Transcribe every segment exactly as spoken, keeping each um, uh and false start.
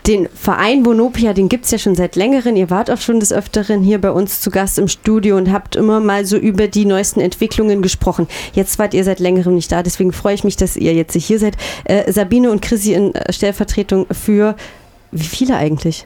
Den Verein Bonopia, den gibt es ja schon seit längerem. Ihr wart auch schon des Öfteren hier bei uns zu Gast im Studio und habt immer mal so über die neuesten Entwicklungen gesprochen. Jetzt wart ihr seit längerem nicht da, deswegen freue ich mich, dass ihr jetzt hier seid. Äh, Sabine und Chrissy in Stellvertretung für, wie viele eigentlich?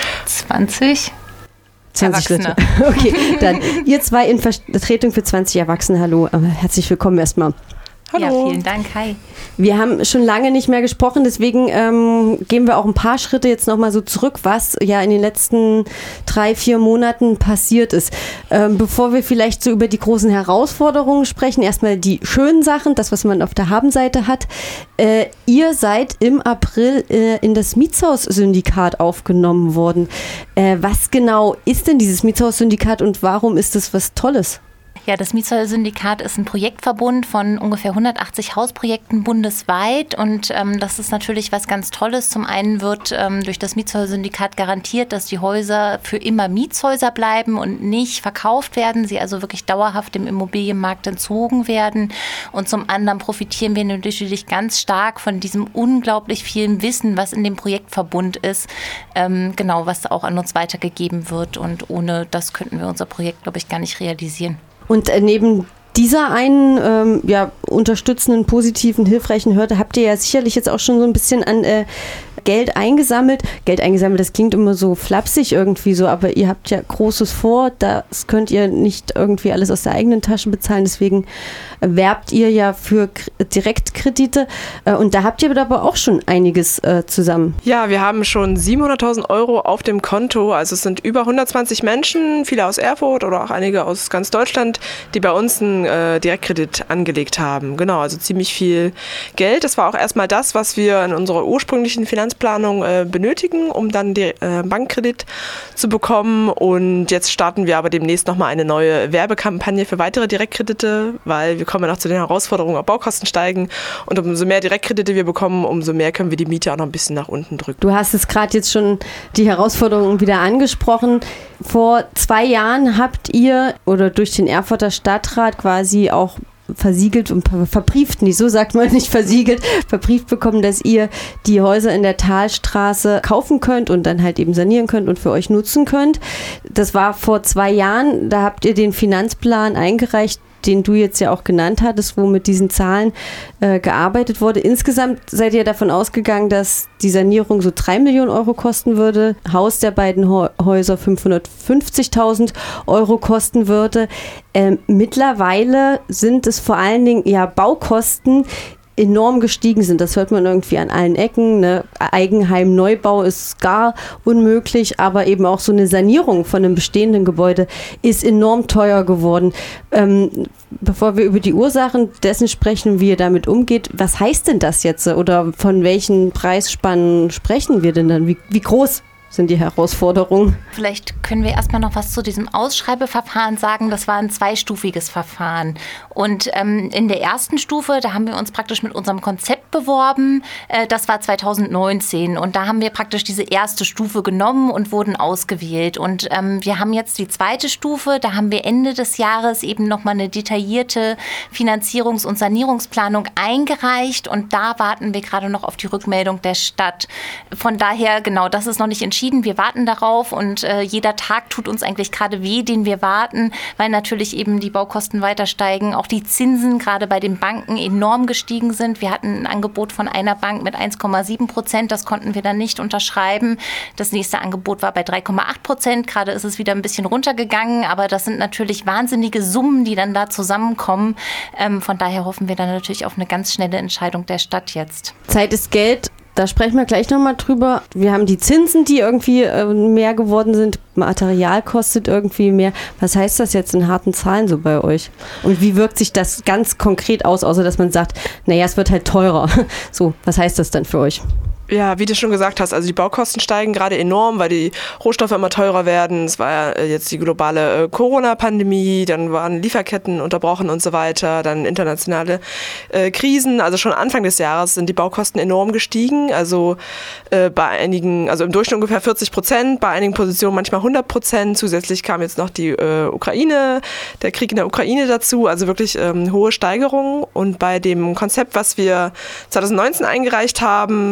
zwanzig. zwanzig Erwachsene. Leute. Okay, dann ihr zwei in Vertretung für zwanzig Erwachsene. Hallo, herzlich willkommen erstmal. Hallo. Ja, vielen Dank. Hi. Wir haben schon lange nicht mehr gesprochen, deswegen ähm, gehen wir auch ein paar Schritte jetzt nochmal so zurück, was ja in den letzten drei, vier Monaten passiert ist. Ähm, bevor wir vielleicht so über die großen Herausforderungen sprechen, erstmal die schönen Sachen, das, was man auf der Habenseite hat. Äh, ihr seid im April äh, in das Mietshaus-Syndikat aufgenommen worden. Äh, was genau ist denn dieses Mietshaus-Syndikat und warum ist das was Tolles? Ja, das Mietshaus-Syndikat ist ein Projektverbund von ungefähr hundertachtzig Hausprojekten bundesweit und ähm, das ist natürlich was ganz Tolles. Zum einen wird ähm, durch das Mietshaus-Syndikat garantiert, dass die Häuser für immer Mietshäuser bleiben und nicht verkauft werden, sie also wirklich dauerhaft dem Immobilienmarkt entzogen werden. Und zum anderen profitieren wir natürlich ganz stark von diesem unglaublich vielen Wissen, was in dem Projektverbund ist, ähm, genau, was auch an uns weitergegeben wird. Und ohne das könnten wir unser Projekt, glaube ich, gar nicht realisieren. Und neben dieser einen ähm, ja, unterstützenden, positiven, hilfreichen Hürde habt ihr ja sicherlich jetzt auch schon so ein bisschen an äh, Geld eingesammelt. Geld eingesammelt, das klingt immer so flapsig irgendwie so, aber ihr habt ja Großes vor, das könnt ihr nicht irgendwie alles aus der eigenen Tasche bezahlen, deswegen werbt ihr ja für K- Direktkredite äh, und da habt ihr aber auch schon einiges äh, zusammen. Ja, wir haben schon siebenhunderttausend Euro auf dem Konto, also es sind über hundertzwanzig Menschen, viele aus Erfurt oder auch einige aus ganz Deutschland, die bei uns einen äh, Direktkredit angelegt haben. Genau, also ziemlich viel Geld. Das war auch erstmal das, was wir in unserer ursprünglichen Finanzplanung äh, benötigen, um dann den äh, Bankkredit zu bekommen. Und jetzt starten wir aber demnächst nochmal eine neue Werbekampagne für weitere Direktkredite, weil wir kommen ja noch zu den Herausforderungen, ob Baukosten steigen. Und umso mehr Direktkredite wir bekommen, umso mehr können wir die Miete auch noch ein bisschen nach unten drücken. Du hast es gerade jetzt schon die Herausforderungen wieder angesprochen. Vor zwei Jahren habt ihr oder durch den Erfurter Stadtrat quasi auch versiegelt und verbrieft, nicht so sagt man, nicht versiegelt, verbrieft bekommen, dass ihr die Häuser in der Talstraße kaufen könnt und dann halt eben sanieren könnt und für euch nutzen könnt. Das war vor zwei Jahren, da habt ihr den Finanzplan eingereicht, den du jetzt ja auch genannt hattest, wo mit diesen Zahlen äh, gearbeitet wurde. Insgesamt seid ihr davon ausgegangen, dass die Sanierung so drei Millionen Euro kosten würde, Haus der beiden Ho- Häuser fünfhundertfünfzigtausend Euro kosten würde. Ähm, mittlerweile sind es vor allen Dingen ja Baukosten, enorm gestiegen sind. Das hört man irgendwie an allen Ecken. Ne? Eigenheim-Neubau ist gar unmöglich, aber eben auch so eine Sanierung von einem bestehenden Gebäude ist enorm teuer geworden. Ähm, bevor wir über die Ursachen dessen sprechen, wie ihr damit umgeht, was heißt denn das jetzt? Oder von welchen Preisspannen sprechen wir denn dann? Wie, wie groß sind die Herausforderungen? Vielleicht können wir erstmal noch was zu diesem Ausschreibeverfahren sagen. Das war ein zweistufiges Verfahren. Und ähm, in der ersten Stufe, da haben wir uns praktisch mit unserem Konzept beworben. Äh, das war zweitausendneunzehn. Und da haben wir praktisch diese erste Stufe genommen und wurden ausgewählt. Und ähm, wir haben jetzt die zweite Stufe. Da haben wir Ende des Jahres eben nochmal eine detaillierte Finanzierungs- und Sanierungsplanung eingereicht. Und da warten wir gerade noch auf die Rückmeldung der Stadt. Von daher, genau, das ist noch nicht entschieden. Wir warten darauf und äh, jeder Tag tut uns eigentlich gerade weh, den wir warten, weil natürlich eben die Baukosten weiter steigen, auch die Zinsen gerade bei den Banken enorm gestiegen sind. Wir hatten ein Angebot von einer Bank mit eins Komma sieben Prozent, das konnten wir dann nicht unterschreiben. Das nächste Angebot war bei drei Komma acht Prozent, gerade ist es wieder ein bisschen runtergegangen, aber das sind natürlich wahnsinnige Summen, die dann da zusammenkommen. Ähm, von daher hoffen wir dann natürlich auf eine ganz schnelle Entscheidung der Stadt jetzt. Zeit ist Geld. Da sprechen wir gleich nochmal drüber. Wir haben die Zinsen, die irgendwie äh, mehr geworden sind. Material kostet irgendwie mehr. Was heißt das jetzt in harten Zahlen so bei euch? Und wie wirkt sich das ganz konkret aus, außer dass man sagt, naja, es wird halt teurer. So, was heißt das dann für euch? Ja, wie du schon gesagt hast, also die Baukosten steigen gerade enorm, weil die Rohstoffe immer teurer werden. Es war ja jetzt die globale äh, Corona-Pandemie, dann waren Lieferketten unterbrochen und so weiter, dann internationale äh, Krisen. Also schon Anfang des Jahres sind die Baukosten enorm gestiegen. Also äh, bei einigen, also im Durchschnitt ungefähr vierzig Prozent, bei einigen Positionen manchmal hundert Prozent. Zusätzlich kam jetzt noch die äh, Ukraine, der Krieg in der Ukraine dazu, also wirklich ähm, hohe Steigerungen. Und bei dem Konzept, was wir zweitausendneunzehn eingereicht haben, waren sozusagen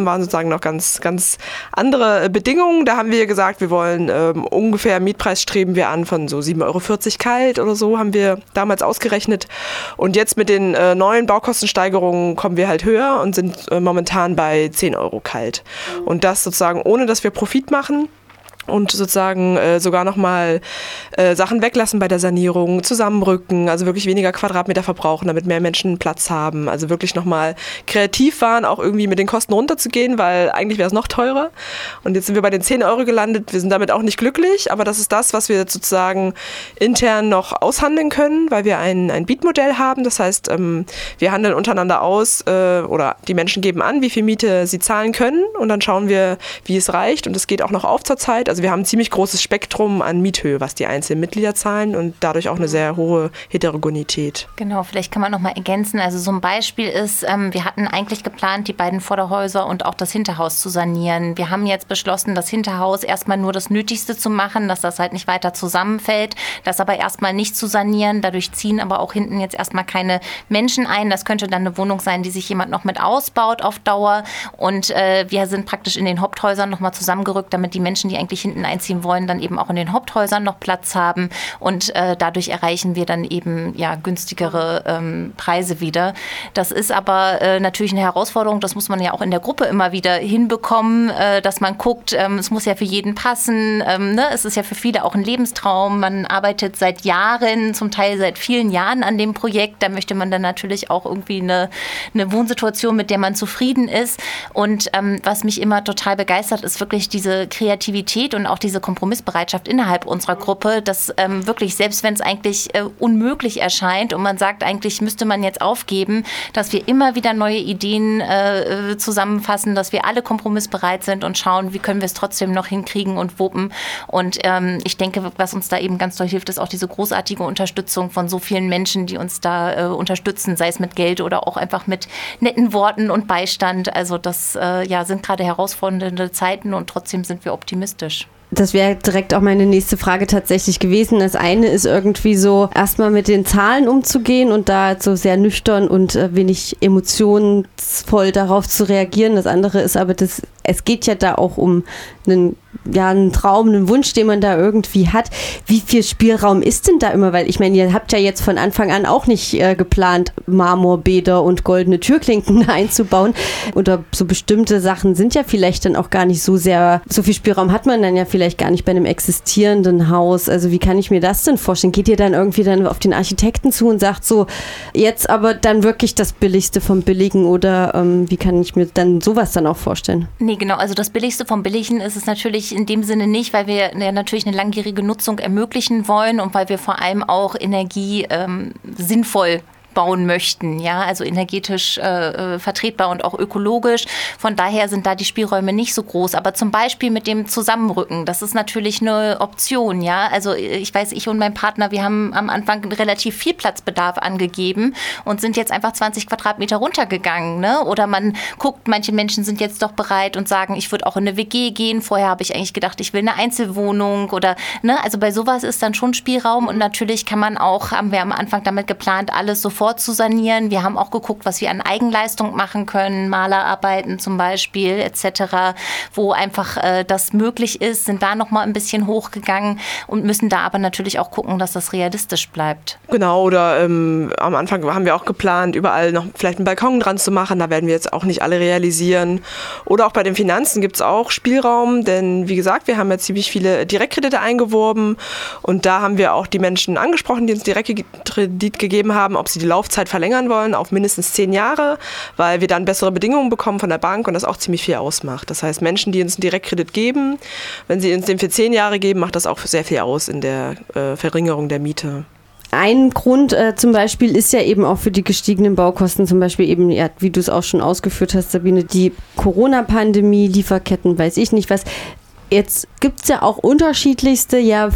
sozusagen noch ganz, ganz andere Bedingungen. Da haben wir gesagt, wir wollen ähm, ungefähr Mietpreis streben wir an von so sieben Euro vierzig kalt oder so, haben wir damals ausgerechnet. Und jetzt mit den äh, neuen Baukostensteigerungen kommen wir halt höher und sind äh, momentan bei zehn Euro kalt. Und das sozusagen ohne, dass wir Profit machen. Und sozusagen äh, sogar nochmal äh, Sachen weglassen bei der Sanierung, zusammenrücken, also wirklich weniger Quadratmeter verbrauchen, damit mehr Menschen Platz haben. Also wirklich nochmal kreativ waren, auch irgendwie mit den Kosten runterzugehen, weil eigentlich wäre es noch teurer. Und jetzt sind wir bei den zehn Euro gelandet. Wir sind damit auch nicht glücklich, aber das ist das, was wir sozusagen intern noch aushandeln können, weil wir ein, ein Bietmodell haben. Das heißt, ähm, wir handeln untereinander aus äh, oder die Menschen geben an, wie viel Miete sie zahlen können und dann schauen wir, wie es reicht. Und es geht auch noch auf zur Zeit. Also wir haben ein ziemlich großes Spektrum an Miethöhe, was die einzelnen Mitglieder zahlen und dadurch auch eine sehr hohe Heterogenität. Genau, vielleicht kann man noch mal ergänzen. Also so ein Beispiel ist, ähm, wir hatten eigentlich geplant, die beiden Vorderhäuser und auch das Hinterhaus zu sanieren. Wir haben jetzt beschlossen, das Hinterhaus erstmal nur das Nötigste zu machen, dass das halt nicht weiter zusammenfällt, das aber erstmal nicht zu sanieren. Dadurch ziehen aber auch hinten jetzt erstmal keine Menschen ein. Das könnte dann eine Wohnung sein, die sich jemand noch mit ausbaut auf Dauer. Und äh, wir sind praktisch in den Haupthäusern noch mal zusammengerückt, damit die Menschen, die eigentlich hinten einziehen wollen, dann eben auch in den Haupthäusern noch Platz haben und äh, dadurch erreichen wir dann eben ja günstigere ähm, Preise wieder. Das ist aber äh, natürlich eine Herausforderung, das muss man ja auch in der Gruppe immer wieder hinbekommen, äh, dass man guckt, ähm, es muss ja für jeden passen, ähm, ne? Es ist ja für viele auch ein Lebenstraum, man arbeitet seit Jahren, zum Teil seit vielen Jahren an dem Projekt, da möchte man dann natürlich auch irgendwie eine, eine Wohnsituation, mit der man zufrieden ist und ähm, was mich immer total begeistert, ist wirklich diese Kreativität und auch diese Kompromissbereitschaft innerhalb unserer Gruppe, dass ähm, wirklich, selbst wenn es eigentlich äh, unmöglich erscheint und man sagt, eigentlich müsste man jetzt aufgeben, dass wir immer wieder neue Ideen äh, zusammenfassen, dass wir alle kompromissbereit sind und schauen, wie können wir es trotzdem noch hinkriegen und wuppen. Und ähm, ich denke, was uns da eben ganz toll hilft, ist auch diese großartige Unterstützung von so vielen Menschen, die uns da äh, unterstützen, sei es mit Geld oder auch einfach mit netten Worten und Beistand. Also das äh, ja, sind gerade herausfordernde Zeiten und trotzdem sind wir optimistisch. Das wäre direkt auch meine nächste Frage tatsächlich gewesen. Das eine ist irgendwie so, erstmal mit den Zahlen umzugehen und da so sehr nüchtern und äh, wenig emotionsvoll darauf zu reagieren. Das andere ist aber, das, es geht ja da auch um einen, ja, einen Traum, einen Wunsch, den man da irgendwie hat. Wie viel Spielraum ist denn da immer? Weil ich meine, ihr habt ja jetzt von Anfang an auch nicht äh, geplant, Marmorbäder und goldene Türklinken einzubauen. Oder so bestimmte Sachen sind ja vielleicht dann auch gar nicht so sehr, so viel Spielraum hat man dann ja vielleicht gar nicht bei einem existierenden Haus. Also wie kann ich mir das denn vorstellen? Geht ihr dann irgendwie dann auf den Architekten zu und sagt so, jetzt aber dann wirklich das Billigste vom Billigen oder ähm, wie kann ich mir dann sowas dann auch vorstellen? Nee, genau. Also das Billigste vom Billigen ist es natürlich in dem Sinne nicht, weil wir ja natürlich eine langjährige Nutzung ermöglichen wollen und weil wir vor allem auch Energie ähm, sinnvoll bauen möchten, ja, also energetisch äh, vertretbar und auch ökologisch. Von daher sind da die Spielräume nicht so groß. Aber zum Beispiel mit dem Zusammenrücken, das ist natürlich eine Option, ja. Also ich weiß, ich und mein Partner, wir haben am Anfang relativ viel Platzbedarf angegeben und sind jetzt einfach zwanzig Quadratmeter runtergegangen, ne? Oder man guckt, manche Menschen sind jetzt doch bereit und sagen, ich würde auch in eine W G gehen. Vorher habe ich eigentlich gedacht, ich will eine Einzelwohnung oder, ne? Also bei sowas ist dann schon Spielraum und natürlich kann man auch, haben wir am Anfang damit geplant, alles sofort zu sanieren. Wir haben auch geguckt, was wir an Eigenleistung machen können, Malerarbeiten zum Beispiel et cetera, wo einfach äh, das möglich ist, sind da noch mal ein bisschen hochgegangen und müssen da aber natürlich auch gucken, dass das realistisch bleibt. Genau, oder ähm, am Anfang haben wir auch geplant, überall noch vielleicht einen Balkon dran zu machen. Da werden wir jetzt auch nicht alle realisieren. Oder auch bei den Finanzen gibt es auch Spielraum, denn wie gesagt, wir haben ja ziemlich viele Direktkredite eingeworben und da haben wir auch die Menschen angesprochen, die uns Direktkredit gegeben haben, ob sie die Laufzeit verlängern wollen auf mindestens zehn Jahre, weil wir dann bessere Bedingungen bekommen von der Bank und das auch ziemlich viel ausmacht. Das heißt, Menschen, die uns einen Direktkredit geben, wenn sie uns den für zehn Jahre geben, macht das auch sehr viel aus in der äh, Verringerung der Miete. Ein Grund äh, zum Beispiel ist ja eben auch für die gestiegenen Baukosten, zum Beispiel eben, ja, wie du es auch schon ausgeführt hast, Sabine, die Corona-Pandemie, Lieferketten, weiß ich nicht was. Jetzt gibt es ja auch unterschiedlichste ja,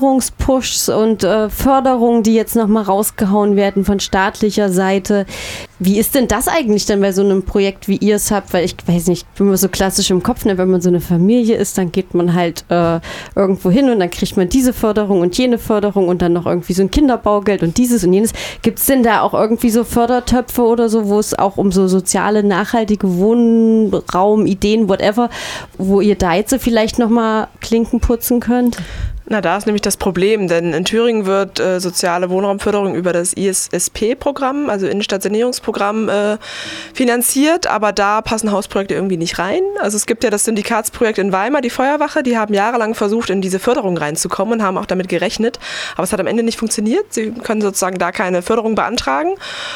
Finanzierungspushs und äh, Förderungen, die jetzt nochmal rausgehauen werden von staatlicher Seite. Wie ist denn das eigentlich dann bei so einem Projekt, wie ihr es habt? Weil ich weiß nicht, ich bin immer so klassisch im Kopf, ne? Wenn man so eine Familie ist, dann geht man halt äh, irgendwo hin und dann kriegt man diese Förderung und jene Förderung und dann noch irgendwie so ein Kinderbaugeld und dieses und jenes. Gibt es denn da auch irgendwie so Fördertöpfe oder so, wo es auch um so soziale, nachhaltige Wohnraumideen, whatever, wo ihr da jetzt so vielleicht nochmal Klinken putzen könnt? Na, da ist nämlich das Problem, denn in Thüringen wird äh, soziale Wohnraumförderung über das I S S P-Programm, also Innenstadtsanierungsprogramm, äh, finanziert, aber da passen Hausprojekte irgendwie nicht rein. Also es gibt ja das Syndikatsprojekt in Weimar, die Feuerwache, die haben jahrelang versucht, in diese Förderung reinzukommen und haben auch damit gerechnet, aber es hat am Ende nicht funktioniert. Sie können sozusagen da keine Förderung beantragen.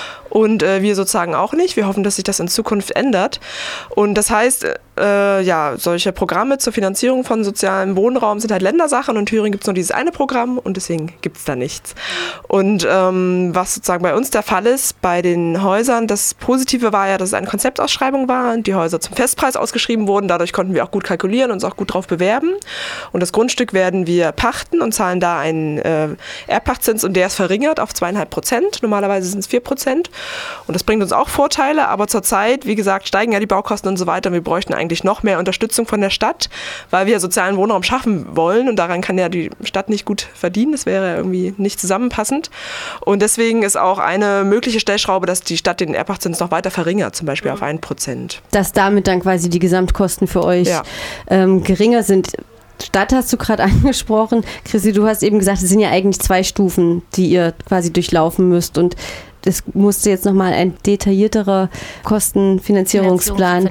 Und äh, wir sozusagen auch nicht. Wir hoffen, dass sich das in Zukunft ändert. Und das heißt, äh, ja, solche Programme zur Finanzierung von sozialem Wohnraum sind halt Ländersache. Und in Thüringen gibt es nur dieses eine Programm und deswegen gibt es da nichts. Und ähm, was sozusagen bei uns der Fall ist, bei den Häusern, das Positive war ja, dass es eine Konzeptausschreibung war und die Häuser zum Festpreis ausgeschrieben wurden. Dadurch konnten wir auch gut kalkulieren und uns auch gut drauf bewerben. Und das Grundstück werden wir pachten und zahlen da einen äh, Erbpachtzins und der ist verringert auf zweieinhalb Prozent. Normalerweise sind es vier Prozent. Und das bringt uns auch Vorteile, aber zurzeit, wie gesagt, steigen ja die Baukosten und so weiter. Und wir bräuchten eigentlich noch mehr Unterstützung von der Stadt, weil wir sozialen Wohnraum schaffen wollen und daran kann ja die Stadt nicht gut verdienen. Das wäre ja irgendwie nicht zusammenpassend. Und deswegen ist auch eine mögliche Stellschraube, dass die Stadt den Erbpachtzins noch weiter verringert, zum Beispiel auf ein Prozent. Dass damit dann quasi die Gesamtkosten für euch ja. ähm, geringer sind. Stadt hast du gerade angesprochen. Chrissy, du hast eben gesagt, es sind ja eigentlich zwei Stufen, die ihr quasi durchlaufen müsst und es musste jetzt nochmal ein detaillierterer Kostenfinanzierungsplan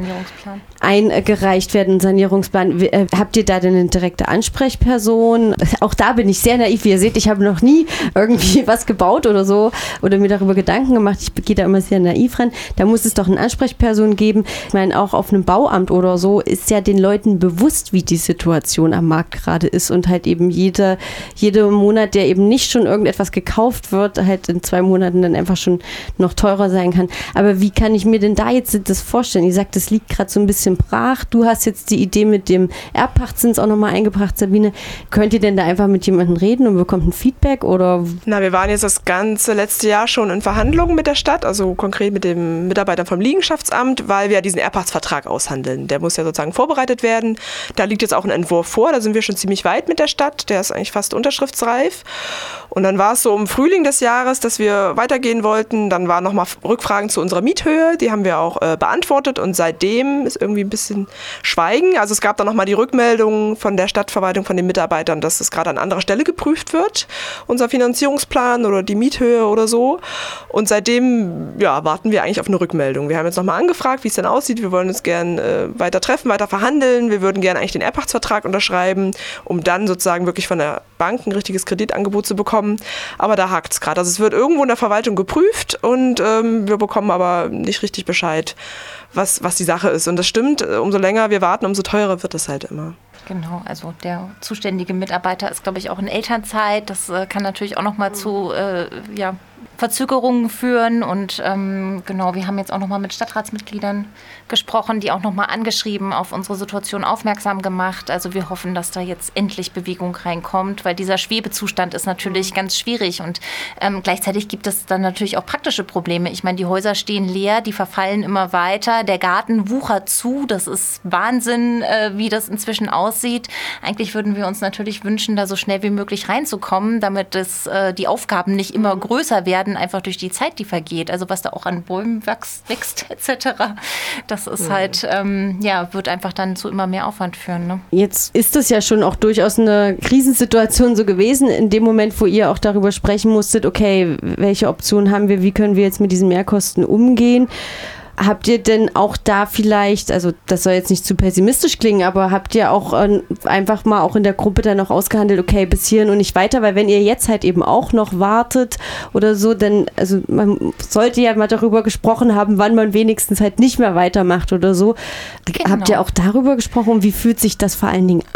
eingereicht werden, ein Sanierungsplan. Äh, habt ihr da denn eine direkte Ansprechperson? Auch da bin ich sehr naiv. Wie ihr seht, ich habe noch nie irgendwie was gebaut oder so oder mir darüber Gedanken gemacht. Ich gehe da immer sehr naiv ran. Da muss es doch eine Ansprechperson geben. Ich meine, auch auf einem Bauamt oder so ist ja den Leuten bewusst, wie die Situation am Markt gerade ist und halt eben jeder, jeder Monat, der eben nicht schon irgendetwas gekauft wird, halt in zwei Monaten dann einfach schon noch teurer sein kann. Aber wie kann ich mir denn da jetzt das vorstellen? Ihr sagt, das liegt gerade so ein bisschen brach. Du hast jetzt die Idee mit dem Erbpachtzins auch nochmal eingebracht, Sabine. Könnt ihr denn da einfach mit jemandem reden und bekommt ein Feedback? Oder? Na, wir waren jetzt das ganze letzte Jahr schon in Verhandlungen mit der Stadt, also konkret mit dem Mitarbeiter vom Liegenschaftsamt, weil wir diesen Erbpachtsvertrag aushandeln. Der muss ja sozusagen vorbereitet werden. Da liegt jetzt auch ein Entwurf vor. Da sind wir schon ziemlich weit mit der Stadt. Der ist eigentlich fast unterschriftsreif. Und dann war es so im Frühling des Jahres, dass wir weitergehen wollten. Dann waren nochmal Rückfragen zu unserer Miethöhe. Die haben wir auch äh, beantwortet. Und seitdem ist irgendwie ein bisschen Schweigen. Also es gab dann nochmal die Rückmeldung von der Stadtverwaltung, von den Mitarbeitern, dass es gerade an anderer Stelle geprüft wird, unser Finanzierungsplan oder die Miethöhe oder so. Und seitdem ja, warten wir eigentlich auf eine Rückmeldung. Wir haben jetzt nochmal angefragt, wie es denn aussieht. Wir wollen uns gern äh, weiter treffen, weiter verhandeln. Wir würden gerne eigentlich den Erbpachtsvertrag unterschreiben, um dann sozusagen wirklich von der Bank ein richtiges Kreditangebot zu bekommen. Aber da hakt es gerade. Also es wird irgendwo in der Verwaltung geprüft und ähm, wir bekommen aber nicht richtig Bescheid, was, was die Sache ist. Und das stimmt, umso länger wir warten, umso teurer wird es halt immer. Genau, also der zuständige Mitarbeiter ist, glaube ich, auch in Elternzeit. Das äh, kann natürlich auch nochmal zu äh, ja, Verzögerungen führen. Und ähm, genau, wir haben jetzt auch nochmal mit Stadtratsmitgliedern gesprochen, die auch nochmal angeschrieben, auf unsere Situation aufmerksam gemacht. Also wir hoffen, dass da jetzt endlich Bewegung reinkommt, weil dieser Schwebezustand ist natürlich ganz schwierig. Und ähm, gleichzeitig gibt es dann natürlich auch praktische Probleme. Ich meine, die Häuser stehen leer, die verfallen immer weiter. Der Garten wuchert zu. Das ist Wahnsinn, äh, wie das inzwischen aussieht. Eigentlich würden wir uns natürlich wünschen, da so schnell wie möglich reinzukommen, damit es, äh, die Aufgaben nicht immer größer werden, einfach durch die Zeit, die vergeht. Also was da auch an Bäumen wächst, wächst et cetera. Das ist mhm. halt, ähm, ja, wird einfach dann zu immer mehr Aufwand führen. Ne? Jetzt ist es ja schon auch durchaus eine Krisensituation so gewesen, in dem Moment, wo ihr auch darüber sprechen musstet, okay, welche Optionen haben wir, wie können wir jetzt mit diesen Mehrkosten umgehen? Habt ihr denn auch da vielleicht, also das soll jetzt nicht zu pessimistisch klingen, aber habt ihr auch äh, einfach mal auch in der Gruppe dann noch ausgehandelt, okay, bis hierhin und nicht weiter, weil wenn ihr jetzt halt eben auch noch wartet oder so, dann, also man sollte ja mal darüber gesprochen haben, wann man wenigstens halt nicht mehr weitermacht oder so. Genau. Habt ihr auch darüber gesprochen, wie fühlt sich das vor allen Dingen an?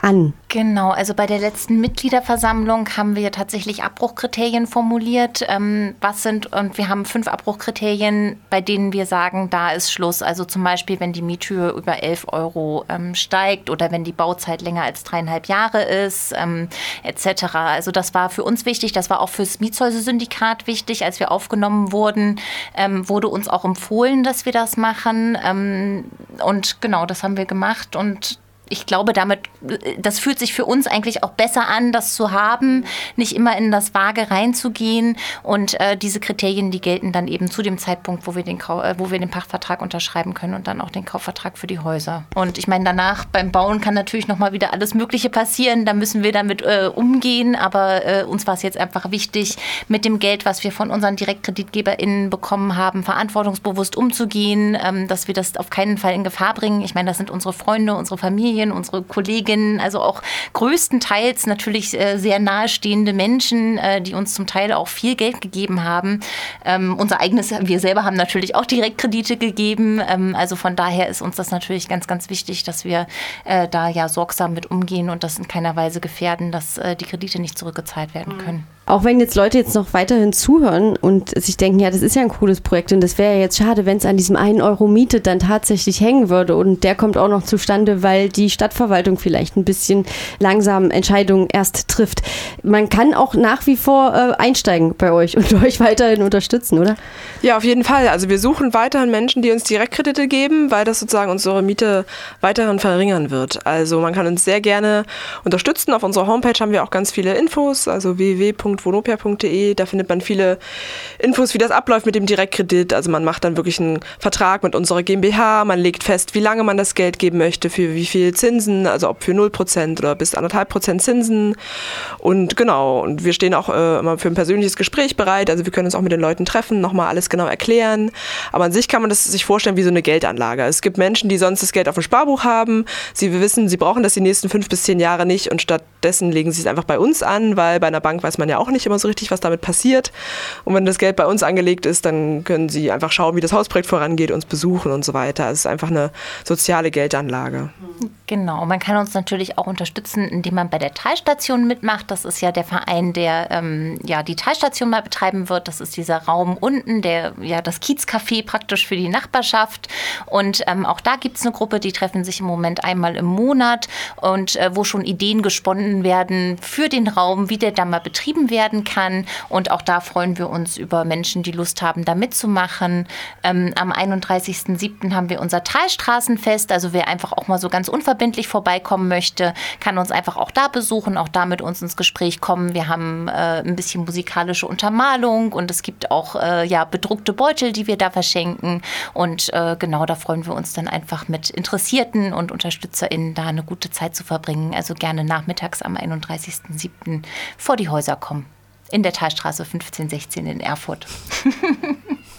Genau, also bei der letzten Mitgliederversammlung haben wir tatsächlich Abbruchkriterien formuliert. Ähm, was sind, und wir haben fünf Abbruchkriterien, bei denen wir sagen, da ist Schluss. Also zum Beispiel, wenn die Miethöhe über elf Euro ähm, steigt oder wenn die Bauzeit länger als dreieinhalb Jahre ist, ähm, et cetera. Also das war für uns wichtig, das war auch fürs Mietshäuser-Syndikat wichtig. Als wir aufgenommen wurden, ähm, wurde uns auch empfohlen, dass wir das machen. Ähm, und genau, das haben wir gemacht und ich glaube, damit, das fühlt sich für uns eigentlich auch besser an, das zu haben, nicht immer in das Vage reinzugehen. Und äh, diese Kriterien, die gelten dann eben zu dem Zeitpunkt, wo wir den Kau- äh, wo wir den Pachtvertrag unterschreiben können und dann auch den Kaufvertrag für die Häuser. Und ich meine, danach beim Bauen kann natürlich nochmal wieder alles Mögliche passieren. Da müssen wir damit äh, umgehen. Aber äh, uns war es jetzt einfach wichtig, mit dem Geld, was wir von unseren DirektkreditgeberInnen bekommen haben, verantwortungsbewusst umzugehen, ähm, dass wir das auf keinen Fall in Gefahr bringen. Ich meine, das sind unsere Freunde, unsere Familie, unsere Kolleginnen, also auch größtenteils natürlich äh, sehr nahestehende Menschen, äh, die uns zum Teil auch viel Geld gegeben haben. Ähm, unser eigenes, wir selber haben natürlich auch Direktkredite gegeben. Ähm, also von daher ist uns das natürlich ganz, ganz wichtig, dass wir äh, da ja sorgsam mit umgehen und das in keiner Weise gefährden, dass äh, die Kredite nicht zurückgezahlt werden können. Auch wenn jetzt Leute jetzt noch weiterhin zuhören und sich denken, ja, das ist ja ein cooles Projekt und das wäre ja jetzt schade, wenn es an diesem einen Euro Miete dann tatsächlich hängen würde und der kommt auch noch zustande, weil die Stadtverwaltung vielleicht ein bisschen langsam Entscheidungen erst trifft. Man kann auch nach wie vor äh, einsteigen bei euch und euch weiterhin unterstützen, oder? Ja, auf jeden Fall. Also wir suchen weiterhin Menschen, die uns Direktkredite geben, weil das sozusagen unsere Miete weiterhin verringern wird. Also man kann uns sehr gerne unterstützen. Auf unserer Homepage haben wir auch ganz viele Infos, also w w w punkt vonopia punkt d e. Da findet man viele Infos, wie das abläuft mit dem Direktkredit. Also man macht dann wirklich einen Vertrag mit unserer GmbH, man legt fest, wie lange man das Geld geben möchte, für wie viel Zinsen, also ob für null Prozent oder bis anderthalb Prozent Zinsen. Und genau, und wir stehen auch äh, immer für ein persönliches Gespräch bereit. Also wir können uns auch mit den Leuten treffen, nochmal alles genau erklären. Aber an sich kann man das sich vorstellen wie so eine Geldanlage. Es gibt Menschen, die sonst das Geld auf dem Sparbuch haben. Sie wissen, sie brauchen das die nächsten fünf bis zehn Jahre nicht und stattdessen legen sie es einfach bei uns an, weil bei einer Bank weiß man ja auch nicht immer so richtig, was damit passiert. Und wenn das Geld bei uns angelegt ist, dann können sie einfach schauen, wie das Hausprojekt vorangeht, uns besuchen und so weiter. Also es ist einfach eine soziale Geldanlage. Genau, man kann uns natürlich auch unterstützen, indem man bei der Talstation mitmacht. Das ist ja der Verein, der ähm, ja die Talstation mal betreiben wird. Das ist dieser Raum unten, der ja das Kiezcafé praktisch für die Nachbarschaft. Und ähm, auch da gibt es eine Gruppe, die treffen sich im Moment einmal im Monat und äh, wo schon Ideen gesponnen werden für den Raum, wie der dann mal betrieben werden kann. Und auch da freuen wir uns über Menschen, die Lust haben, da mitzumachen. Ähm, am einunddreißigsten siebten haben wir unser Talstraßenfest. Also wer einfach auch mal so ganz unverbindlich vorbeikommen möchte, kann uns einfach auch da besuchen, auch da mit uns ins Gespräch kommen. Wir haben äh, ein bisschen musikalische Untermalung und es gibt auch äh, ja, bedruckte Beutel, die wir da verschenken. Und äh, genau, da freuen wir uns dann einfach mit Interessierten und UnterstützerInnen da eine gute Zeit zu verbringen. Also gerne nachmittags am einunddreißigsten siebten vor die Häuser kommen. In der Talstraße fünfzehn sechzehn in Erfurt.